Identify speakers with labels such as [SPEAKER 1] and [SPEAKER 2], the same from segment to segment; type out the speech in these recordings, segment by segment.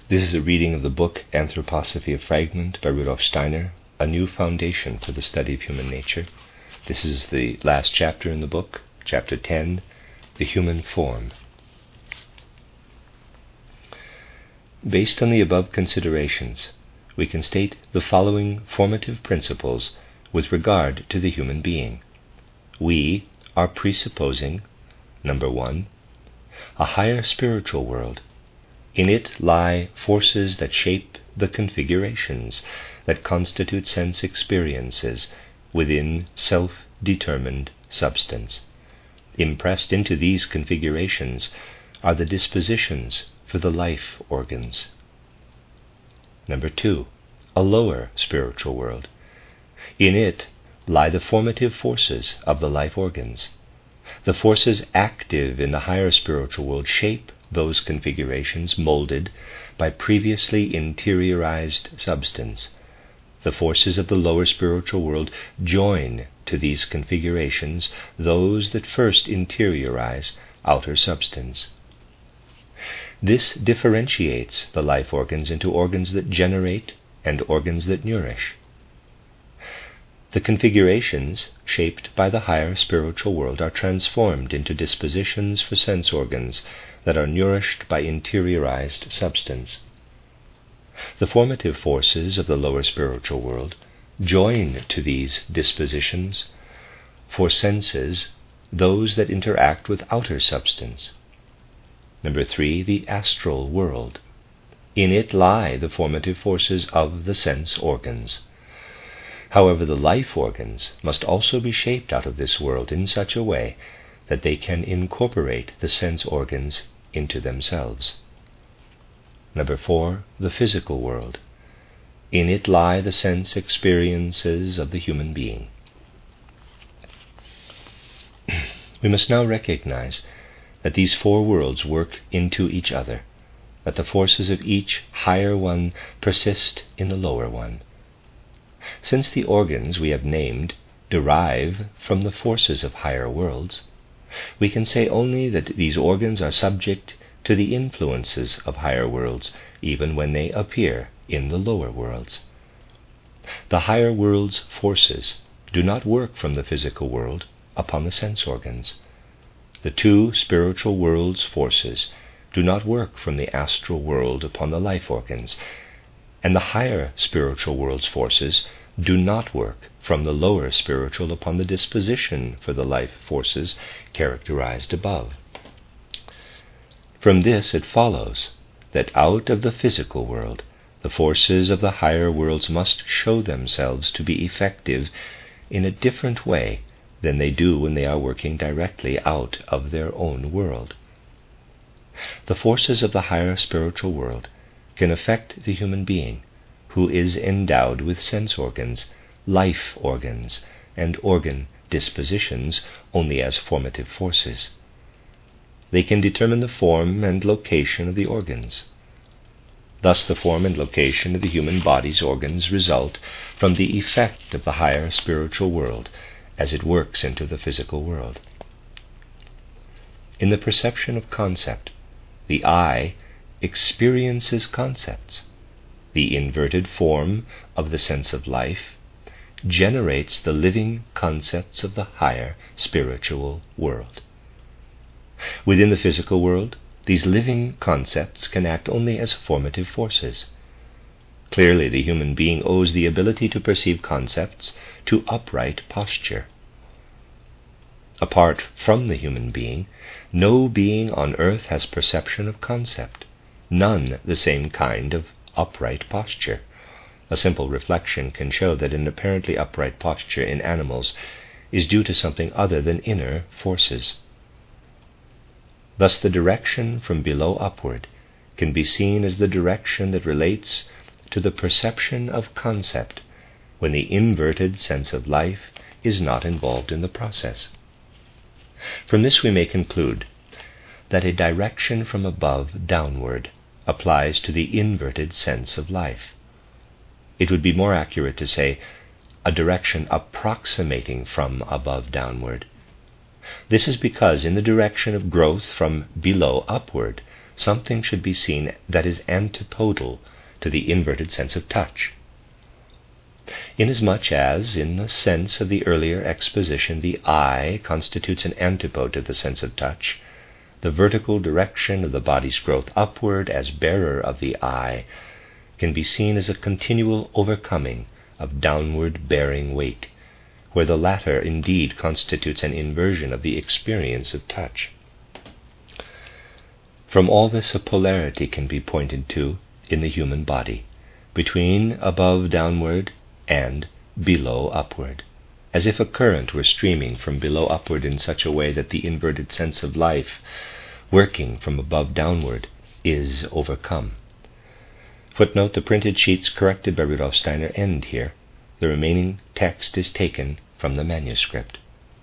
[SPEAKER 1] This is a reading of the book Anthroposophy, a Fragment by Rudolf Steiner, A New Foundation for the Study of Human Nature. This is the last chapter in the book, Chapter 10, The Human Form. Based on the above considerations, we can state the following formative principles with regard to the human being. We are presupposing, number 1, a higher spiritual world. In it lie forces that shape the configurations that constitute sense experiences within self-determined substance. Impressed into these configurations are the dispositions for the life organs. Number 2, a lower spiritual world. In it lie the formative forces of the life organs. The forces active in the higher spiritual world shape those configurations molded by previously interiorized substance. The forces of the lower spiritual world join to these configurations those that first interiorize outer substance. This differentiates the life organs into organs that generate and organs that nourish. The configurations shaped by the higher spiritual world are transformed into dispositions for sense organs that are nourished by interiorized substance. The formative forces of the lower spiritual world join to these dispositions for senses those that interact with outer substance. Number 3, the astral world. In it lie the formative forces of the sense organs. However, the life organs must also be shaped out of this world in such a way that they can incorporate the sense organs into themselves. Number 4, the physical world. In it lie the sense experiences of the human being. We must now recognize that these four worlds work into each other, that the forces of each higher one persist in the lower one. Since the organs we have named derive from the forces of higher worlds, we can say only that these organs are subject to the influences of higher worlds, even when they appear in the lower worlds. The higher world's forces do not work from the physical world upon the sense organs. The two spiritual worlds' forces do not work from the astral world upon the life organs, and the higher spiritual world's forces do not work from the lower spiritual upon the disposition for the life forces characterized above. From this it follows that out of the physical world, the forces of the higher worlds must show themselves to be effective in a different way than they do when they are working directly out of their own world. The forces of the higher spiritual world can affect the human being, who is endowed with sense organs, life organs, and organ dispositions only as formative forces. They can determine the form and location of the organs. Thus the form and location of the human body's organs result from the effect of the higher spiritual world as it works into the physical world. In the perception of concept, the eye experiences concepts. The inverted form of the sense of life generates the living concepts of the higher spiritual world. Within the physical world, these living concepts can act only as formative forces. Clearly, the human being owes the ability to perceive concepts to upright posture. Apart from the human being, no being on earth has perception of concept, none the same kind of upright posture. A simple reflection can show that an apparently upright posture in animals is due to something other than inner forces. Thus the direction from below upward can be seen as the direction that relates to the perception of concept when the inverted sense of life is not involved in the process. From this we may conclude that a direction from above downward applies to the inverted sense of life. It would be more accurate to say a direction approximating from above downward. This is because in the direction of growth from below upward, something should be seen that is antipodal to the inverted sense of touch. Inasmuch as, in the sense of the earlier exposition, the eye constitutes an antipode to the sense of touch, the vertical direction of the body's growth upward as bearer of the eye can be seen as a continual overcoming of downward bearing weight, where the latter indeed constitutes an inversion of the experience of touch. From all this a polarity can be pointed to in the human body, between above downward and below upward, as if a current were streaming from below upward in such a way that the inverted sense of life, working from above downward, is overcome. Footnote: the printed sheets corrected by Rudolf Steiner end here. The remaining text is taken from the manuscript.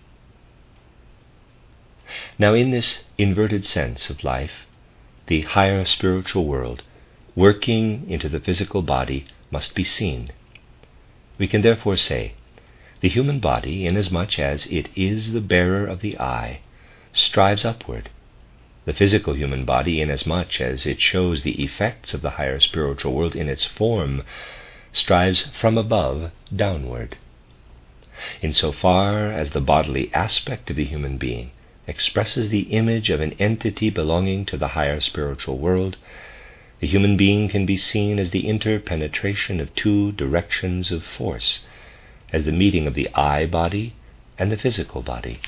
[SPEAKER 1] Now, in this inverted sense of life, the higher spiritual world, working into the physical body, must be seen. We can therefore say, the human body, inasmuch as it is the bearer of the eye, strives upward. The physical human body, inasmuch as it shows the effects of the higher spiritual world in its form, strives from above downward. In so far as the bodily aspect of the human being expresses the image of an entity belonging to the higher spiritual world, the human being can be seen as the interpenetration of two directions of force, as the meeting of the eye body and the physical body.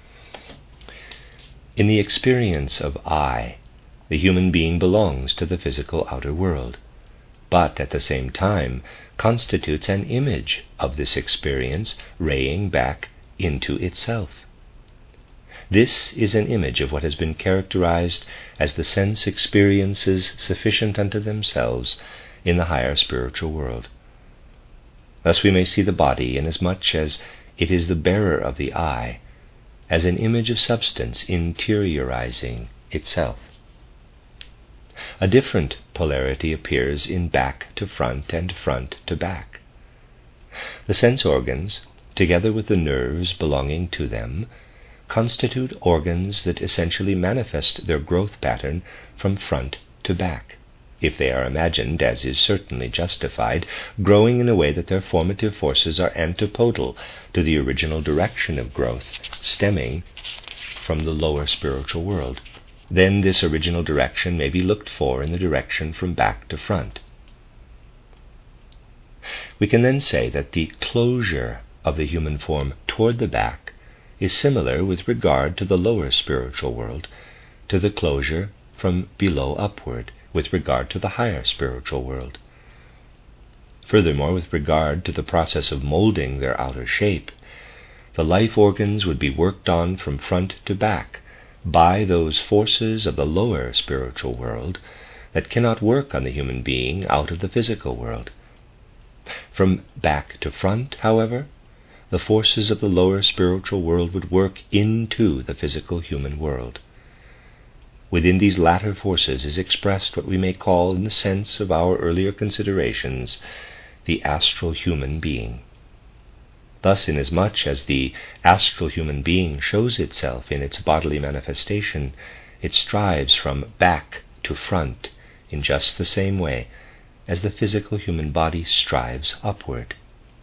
[SPEAKER 1] In the experience of I, the human being belongs to the physical outer world, but at the same time constitutes an image of this experience raying back into itself. This is an image of what has been characterized as the sense experiences sufficient unto themselves in the higher spiritual world. Thus we may see the body, inasmuch as it is the bearer of the eye, as an image of substance interiorizing itself. A different polarity appears in back to front and front to back. The sense organs, together with the nerves belonging to them, constitute organs that essentially manifest their growth pattern from front to back, if they are imagined, as is certainly justified, growing in a way that their formative forces are antipodal to the original direction of growth, stemming from the lower spiritual world. Then this original direction may be looked for in the direction from back to front. We can then say that the closure of the human form toward the back is similar with regard to the lower spiritual world to the closure from below upward with regard to the higher spiritual world. Furthermore, with regard to the process of molding their outer shape, the life organs would be worked on from front to back by those forces of the lower spiritual world that cannot work on the human being out of the physical world. From back to front, however, the forces of the lower spiritual world would work into the physical human world. Within these latter forces is expressed what we may call, in the sense of our earlier considerations, the astral human being. Thus, inasmuch as the astral human being shows itself in its bodily manifestation, it strives from back to front in just the same way as the physical human body strives upward.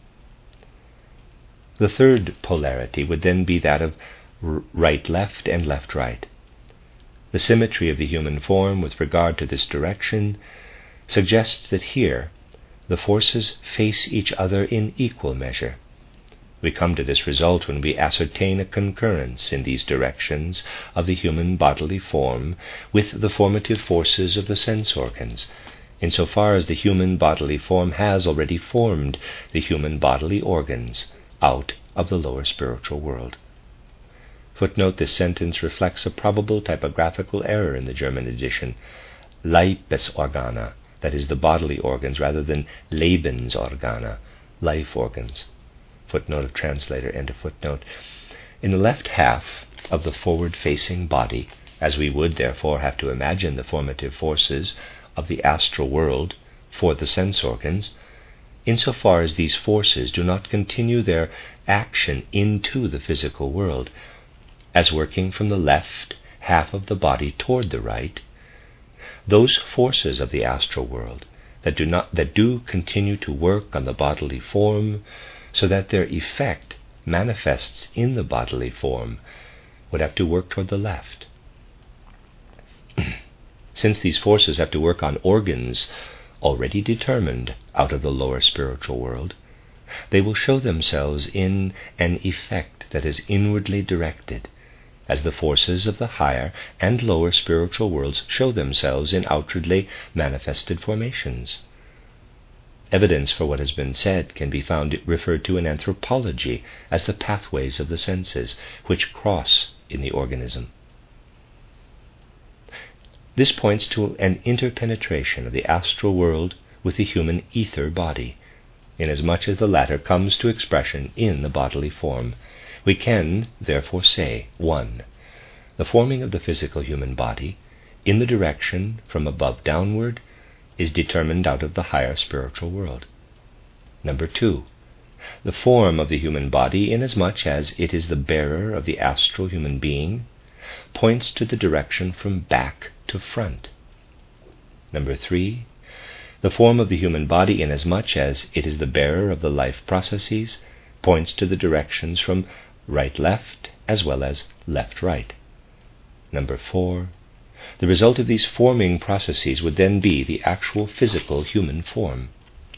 [SPEAKER 1] The third polarity would then be that of right-left and left-right. The symmetry of the human form with regard to this direction suggests that here the forces face each other in equal measure. We come to this result when we ascertain a concurrence in these directions of the human bodily form with the formative forces of the sense organs, insofar as the human bodily form has already formed the human bodily organs out of the lower spiritual world. Footnote: this sentence reflects a probable typographical error in the German edition. Leibesorgana, that is, the bodily organs, rather than Lebensorgana, life organs. Footnote of translator, end of footnote. In the left half of the forward-facing body, as we would therefore have to imagine the formative forces of the astral world for the sense organs, insofar as these forces do not continue their action into the physical world, as working from the left half of the body toward the right, those forces of the astral world that do continue to work on the bodily form, so that their effect manifests in the bodily form, would have to work toward the left. Since these forces have to work on organs already determined out of the lower spiritual world, they will show themselves in an effect that is inwardly directed, as the forces of the higher and lower spiritual worlds show themselves in outwardly manifested formations. Evidence for what has been said can be found referred to in anthropology as the pathways of the senses, which cross in the organism. This points to an interpenetration of the astral world with the human ether body, inasmuch as the latter comes to expression in the bodily form. We can, therefore, say, 1. The forming of the physical human body, in the direction from above downward, is determined out of the higher spiritual world. 2. The form of the human body, inasmuch as it is the bearer of the astral human being, points to the direction from back to front. 3. The form of the human body, inasmuch as it is the bearer of the life processes, points to the directions from right-left as well as left-right. 4. The result of these forming processes would then be the actual physical human form.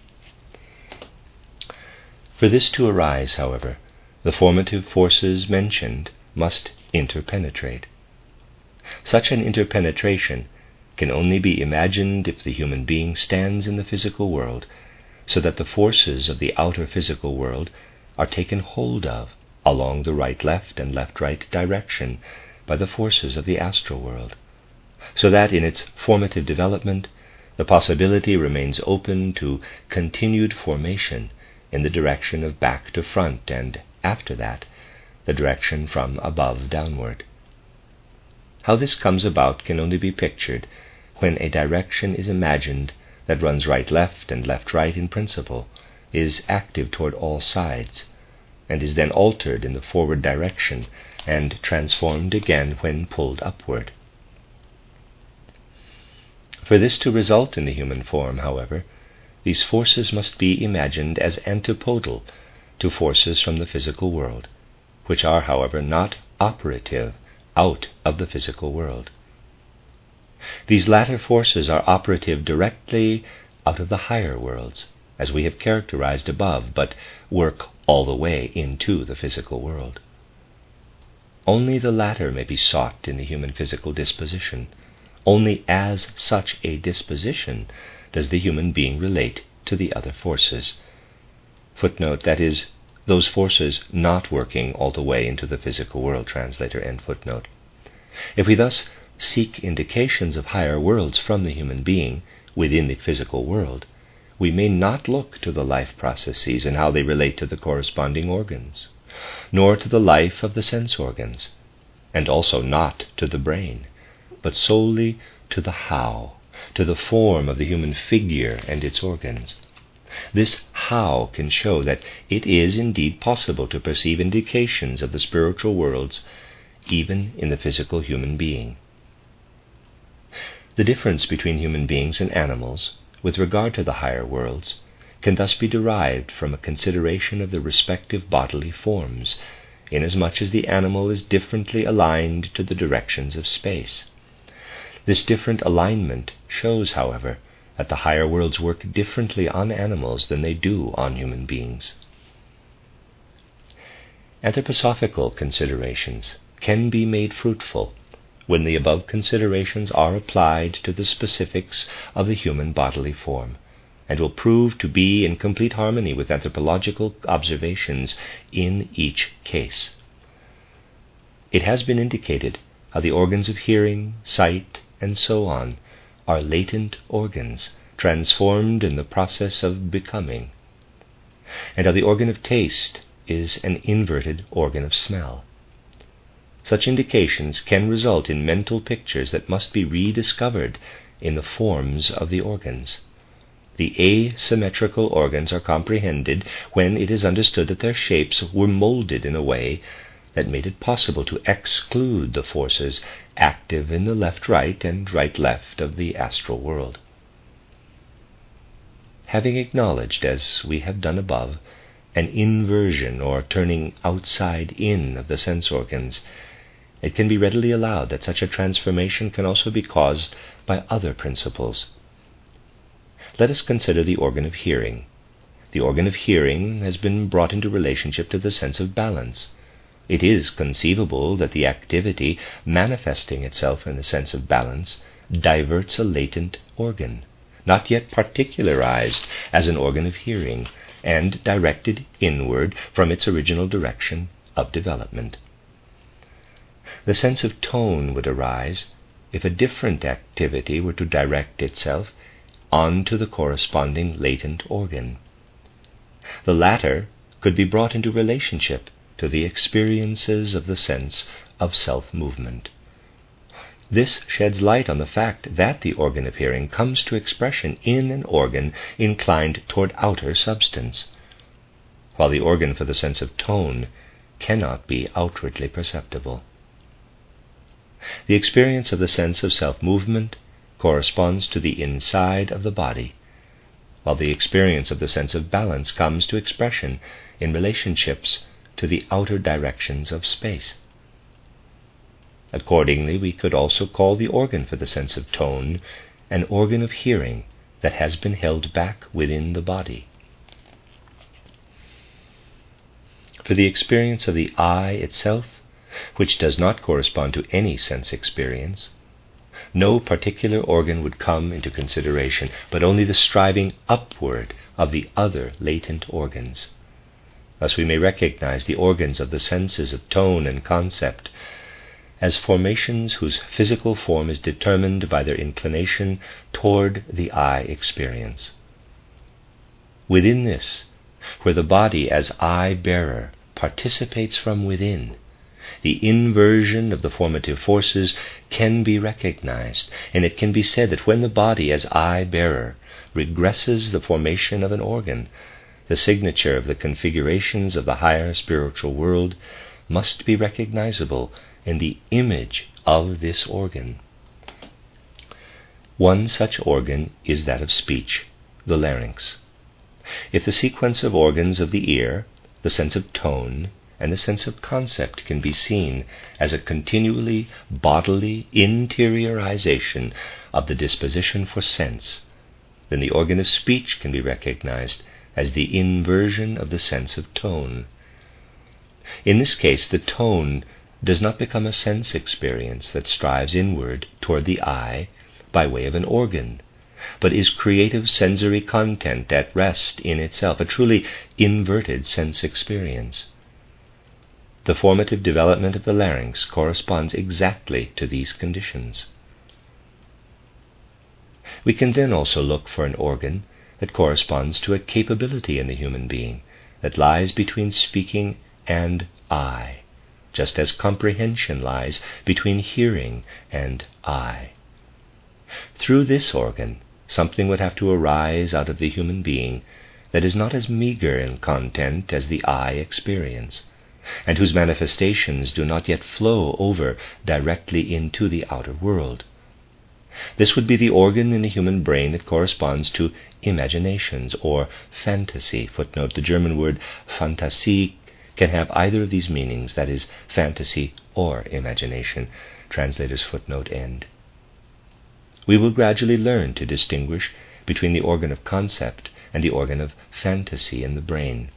[SPEAKER 1] For this to arise, however, the formative forces mentioned must interpenetrate. Such an interpenetration can only be imagined if the human being stands in the physical world, so that the forces of the outer physical world are taken hold of along the right-left and left-right direction by the forces of the astral world, so that in its formative development the possibility remains open to continued formation in the direction of back to front, and after that, the direction from above downward. How this comes about can only be pictured when a direction is imagined that runs right-left and left-right in principle, is active toward all sides, and is then altered in the forward direction and transformed again when pulled upward. For this to result in the human form, however, these forces must be imagined as antipodal to forces from the physical world, which are, however, not operative out of the physical world. These latter forces are operative directly out of the higher worlds, as we have characterized above, but work all the way into the physical world. Only the latter may be sought in the human physical disposition. Only as such a disposition does the human being relate to the other forces. Footnote, that is, those forces not working all the way into the physical world, translator, end footnote. If we thus seek indications of higher worlds from the human being within the physical world, we may not look to the life processes and how they relate to the corresponding organs, nor to the life of the sense organs, and also not to the brain, but solely to the how, to the form of the human figure and its organs. This how can show that it is indeed possible to perceive indications of the spiritual worlds even in the physical human being. The difference between human beings and animals with regard to the higher worlds can thus be derived from a consideration of the respective bodily forms, inasmuch as the animal is differently aligned to the directions of space. This different alignment shows, however, that the higher worlds work differently on animals than they do on human beings. Anthroposophical considerations can be made fruitful when the above considerations are applied to the specifics of the human bodily form, and will prove to be in complete harmony with anthropological observations in each case. It has been indicated how the organs of hearing, sight, and so on are latent organs transformed in the process of becoming, and how the organ of taste is an inverted organ of smell. Such indications can result in mental pictures that must be rediscovered in the forms of the organs. The asymmetrical organs are comprehended when it is understood that their shapes were molded in a way that made it possible to exclude the forces active in the left-right and right-left of the astral world. Having acknowledged, as we have done above, an inversion or turning outside in of the sense organs, it can be readily allowed that such a transformation can also be caused by other principles. Let us consider the organ of hearing. The organ of hearing has been brought into relationship to the sense of balance. It is conceivable that the activity manifesting itself in the sense of balance diverts a latent organ, not yet particularized as an organ of hearing, and directed inward from its original direction of development. The sense of tone would arise if a different activity were to direct itself onto the corresponding latent organ. The latter could be brought into relationship to the experiences of the sense of self-movement. This sheds light on the fact that the organ of hearing comes to expression in an organ inclined toward outer substance, while the organ for the sense of tone cannot be outwardly perceptible. The experience of the sense of self-movement corresponds to the inside of the body, while the experience of the sense of balance comes to expression in relationships to the outer directions of space. Accordingly, we could also call the organ for the sense of tone an organ of hearing that has been held back within the body. For the experience of the eye itself, which does not correspond to any sense experience, no particular organ would come into consideration, but only the striving upward of the other latent organs. Thus we may recognize the organs of the senses of tone and concept as formations whose physical form is determined by their inclination toward the eye experience. Within this, where the body as eye-bearer participates from within, the inversion of the formative forces can be recognized, and it can be said that when the body as eye-bearer regresses the formation of an organ, the signature of the configurations of the higher spiritual world must be recognizable in the image of this organ. One such organ is that of speech, the larynx. If the sequence of organs of the ear, the sense of tone, and the sense of concept can be seen as a continually bodily interiorization of the disposition for sense, then the organ of speech can be recognized as the inversion of the sense of tone. In this case, the tone does not become a sense experience that strives inward toward the eye by way of an organ, but is creative sensory content at rest in itself, a truly inverted sense experience. The formative development of the larynx corresponds exactly to these conditions. We can then also look for an organ that corresponds to a capability in the human being that lies between speaking and eye, just as comprehension lies between hearing and eye. Through this organ, something would have to arise out of the human being that is not as meager in content as the eye experience, and whose manifestations do not yet flow over directly into the outer world. This would be the organ in the human brain that corresponds to imaginations or fantasy. Footnote: the German word Fantasie can have either of these meanings, that is, fantasy or imagination. Translator's footnote end. We will gradually learn to distinguish between the organ of concept and the organ of fantasy in the brain.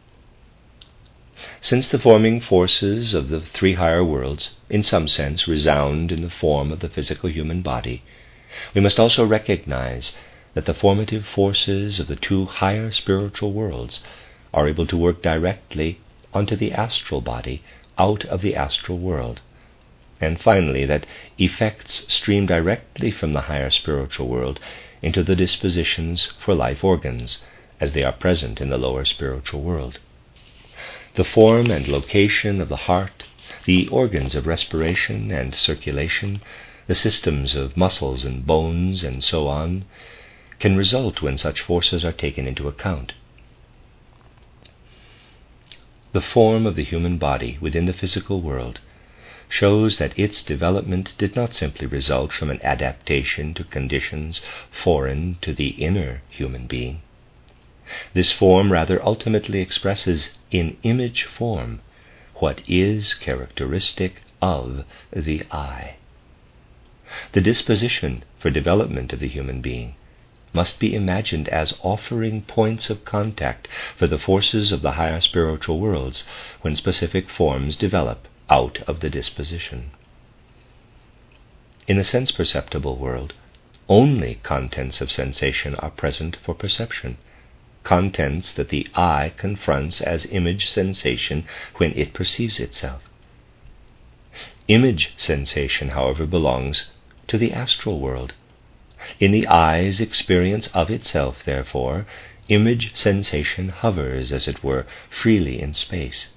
[SPEAKER 1] Since the forming forces of the three higher worlds, in some sense, resound in the form of the physical human body, we must also recognize that the formative forces of the two higher spiritual worlds are able to work directly onto the astral body out of the astral world, and finally that effects stream directly from the higher spiritual world into the dispositions for life organs as they are present in the lower spiritual world. The form and location of the heart, the organs of respiration and circulation, the systems of muscles and bones, and so on, can result when such forces are taken into account. the form of the human body within the physical world shows that its development did not simply result from an adaptation to conditions foreign to the inner human being. This form rather ultimately expresses in image form what is characteristic of the I. The disposition for development of the human being must be imagined as offering points of contact for the forces of the higher spiritual worlds when specific forms develop out of the disposition. In the sense-perceptible world, only contents of sensation are present for perception, contents that the I confronts as image sensation when it perceives itself. Image sensation, however, belongs to the astral world. In the I's experience of itself, therefore, image sensation hovers, as it were, freely in space.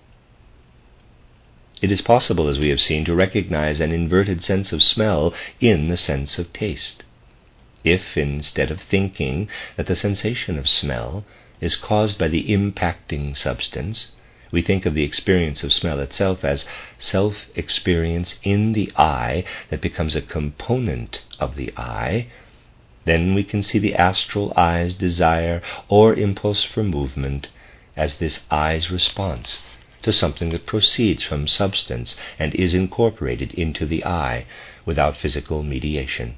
[SPEAKER 1] It is possible, as we have seen, to recognize an inverted sense of smell in the sense of taste. If, instead of thinking that the sensation of smell is caused by the impacting substance, we think of the experience of smell itself as self-experience in the I that becomes a component of the I, then we can see the astral I's desire or impulse for movement as this I's response to something that proceeds from substance and is incorporated into the I without physical mediation.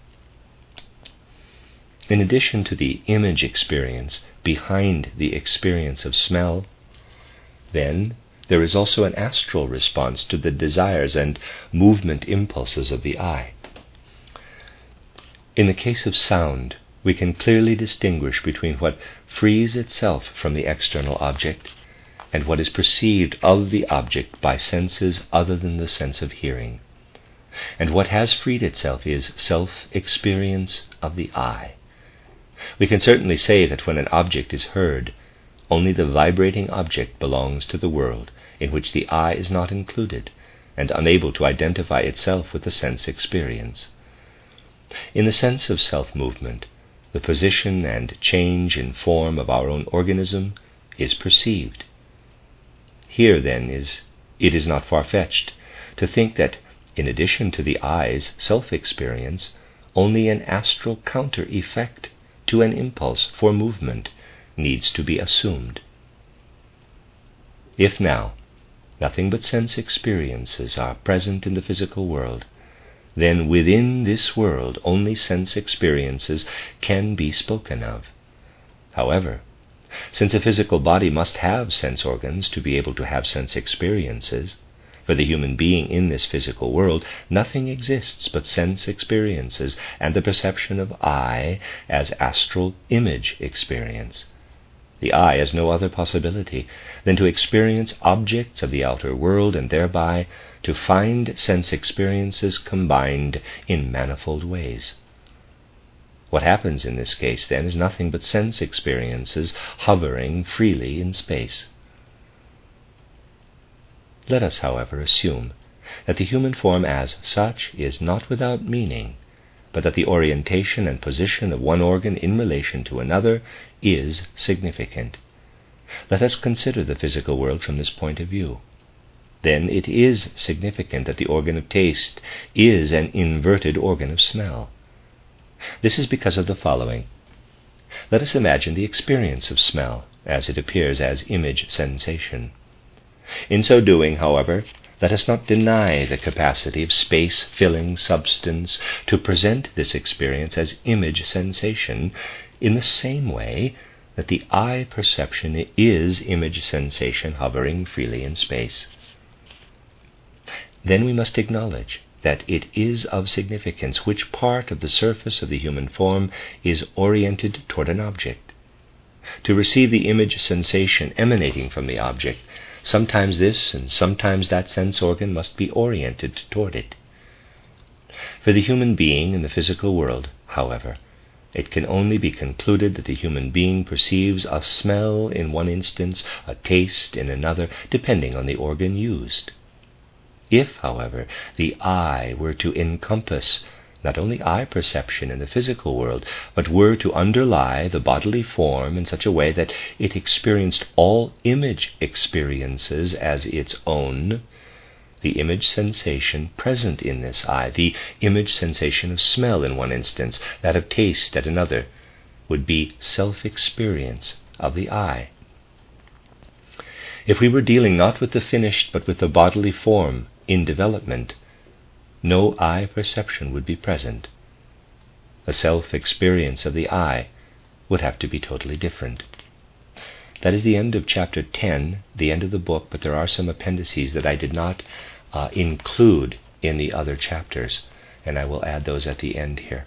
[SPEAKER 1] In addition to the image experience behind the experience of smell, then there is also an astral response to the desires and movement impulses of the I. In the case of sound, we can clearly distinguish between what frees itself from the external object and what is perceived of the object by senses other than the sense of hearing. And what has freed itself is self-experience of the I. We can certainly say that when an object is heard, only the vibrating object belongs to the world in which the I is not included and unable to identify itself with the sense experience. In the sense of self-movement, the position and change in form of our own organism is perceived. Here, then, it is not far-fetched to think that, in addition to the I's self-experience, only an astral counter-effect to an impulse for movement needs to be assumed. If now nothing but sense experiences are present in the physical world, then within this world only sense experiences can be spoken of. However, since a physical body must have sense organs to be able to have sense experiences, for the human being in this physical world, nothing exists but sense experiences and the perception of I as astral image experience. The I has no other possibility than to experience objects of the outer world and thereby to find sense experiences combined in manifold ways. What happens in this case, then, is nothing but sense experiences hovering freely in space. Let us, however, assume that the human form as such is not without meaning, but that the orientation and position of one organ in relation to another is significant. Let us consider the physical world from this point of view. Then it is significant that the organ of taste is an inverted organ of smell. This is because of the following. Let us imagine the experience of smell as it appears as image sensation. In so doing, however, let us not deny the capacity of space-filling substance to present this experience as image sensation in the same way that the eye perception is image sensation hovering freely in space. Then we must acknowledge that it is of significance which part of the surface of the human form is oriented toward an object. To receive the image sensation emanating from the object, sometimes this and sometimes that sense organ must be oriented toward it. For the human being in the physical world, however, it can only be concluded that the human being perceives a smell in one instance, a taste in another, depending on the organ used. If, however, the eye were to encompass not only eye perception in the physical world, but were to underlie the bodily form in such a way that it experienced all image experiences as its own, the image sensation present in this eye, the image sensation of smell in one instance, that of taste at another, would be self-experience of the eye. If we were dealing not with the finished but with the bodily form in development, no eye perception would be present. A self-experience of the eye would have to be totally different. That is the end of chapter 10, the end of the book, but there are some appendices that I did not include in the other chapters, and I will add those at the end here.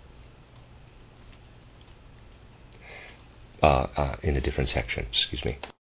[SPEAKER 1] In a different section, excuse me.